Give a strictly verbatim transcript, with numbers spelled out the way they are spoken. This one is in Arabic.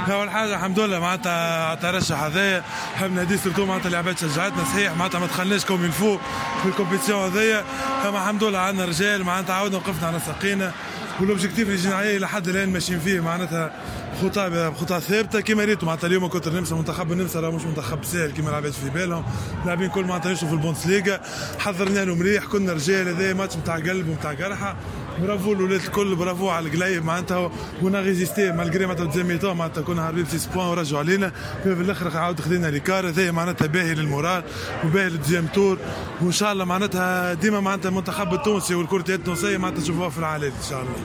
اول حاجه الحمد لله معناتها على الترشح هذايا حاب نهدي سيرتو معناتها العباد شجعتنا صحيح معناتها ما دخلناش كوم الفو في الكومبيتيسيون هذايا، اما الحمد لله عندنا رجال معناتها عاودنا وقفنا على ساقينا، والاوبجيكتيف الجماعي لحد الان ماشيين فيه معناتها خطى خطى ثابته كما ريتوا معناتها اليوم كنت النمسا منتخب النمسا راه مش منتخب سهل كما العباد في بالهم، لاعبين كل معناتها يشوفوا في البوندسليغا، حضرنا له مليح كنا رجال هذا ماتش نتاع قلب ونتاع قرحه، برافو الاولاد الكل برافو على القلايب معناتها ونا ريزيستي مالغري معناتها ديزيام معناتها كنا هاربين ستة بوان ورجعوا علينا في الاخر عاود خذينا ليكار هذا معناتها باهي للمورال وباهي للديزيام تور، وان شاء الله معناتها ديما معناتها المنتخب التونسي والكرة التونسيه معناتها تشوفوها في العالم ان شاء الله.